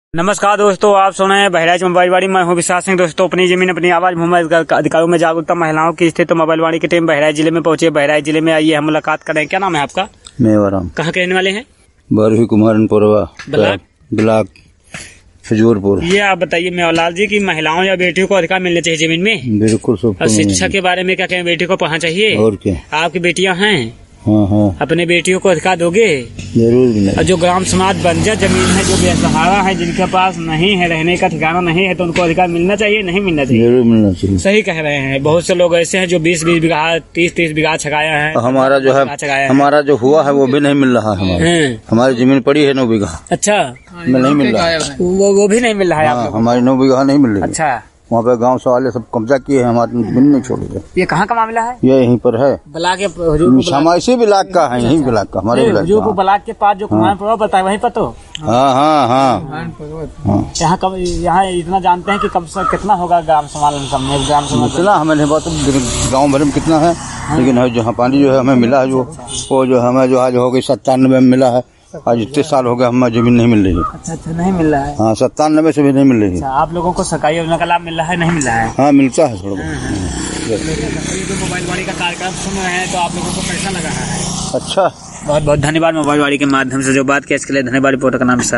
नमस्कार दोस्तों, आप सुन रहे हैं बहराइच मोबाइलवाड़ी। मैं हूं विशाल सिंह। दोस्तों, अपनी जमीन अपनी आवाज भूमि अधिकारों में जागरूकता महिलाओं की स्थिति मोबाइलवाड़ी की टीम बहराइच जिले में पहुंची। बहराइच जिले में आइए हम मुलाकात करें। क्या नाम है आपका? मेवाराम। कहाँ के रहने वाले हैं? बारहवीं कुमारनपुरवा ब्लॉक खजूरपुर। ये आप बताइए मेवालाल जी की महिलाओं या बेटियों को अधिकार मिलने चाहिए जमीन में? बिल्कुल सब। और शिक्षा के बारे में क्या कहें? बेटी को पढ़ना चाहिए और क्या? आपकी बेटियां हैं? हाँ हाँ, अपने बेटियों को अधिकार दोगे? जरूर। और जो ग्राम समाज बंजर जमीन है, जो बेसहारा है, जिनके पास नहीं है, रहने का ठिकाना नहीं है, तो उनको अधिकार मिलना चाहिए नहीं मिलना चाहिए? जरूर मिलना चाहिए। सही कह रहे हैं। बहुत से लोग ऐसे हैं जो 20-20 बीघा 30-30 बीघा छकाया है। हमारा जो है हमारा जो हुआ है वो भी नहीं मिल रहा है। हमारी जमीन पड़ी है 9 बीघा। अच्छा, नहीं मिल रहा है। वो भी नहीं मिल रहा है आप लोगों को? हमारी 9 बीघा नहीं मिल रही। अच्छा, वहाँ पे गांव से वाले सब कब्जा किए हैं, हमारे जमीन नहीं छोड़े। ये कहाँ का मामला है? ये यहीं पर है। ब्लॉक समाइसी ब्लॉक का है, यहीं ब्लॉक का, हमारे ब्लॉक के पास जो कुमारनपुर बताए वहीं पर तो। हाँ हाँ हाँ। यहाँ इतना जानते हैं कि कम से कितना होगा ग्राम समाज? इतना हमें नहीं पता गाँव भर में कितना है, लेकिन जहाँ पानी जो है हमें मिला है, वो जो हमें जो आज हो गई 97 में मिला है। आज इतने साल हो गए हमें जमीन नहीं मिल रही है। अच्छा, नहीं मिल रहा है। हाँ, 97 से भी नहीं मिल रही है। आप लोगों को सरकारी योजना का लाभ मिल रहा है नहीं मिल रहा है? हाँ, मिलता है थोड़ा। ये जो मोबाइलवाड़ी का कार्यक्रम सुन रहे हैं तो आप लोगों को कैसा लगा है? अच्छा, बहुत बहुत धन्यवाद। मोबाइलवाड़ी के माध्यम से जो बात किया इसके लिए धन्यवाद। रिपोर्टर का नाम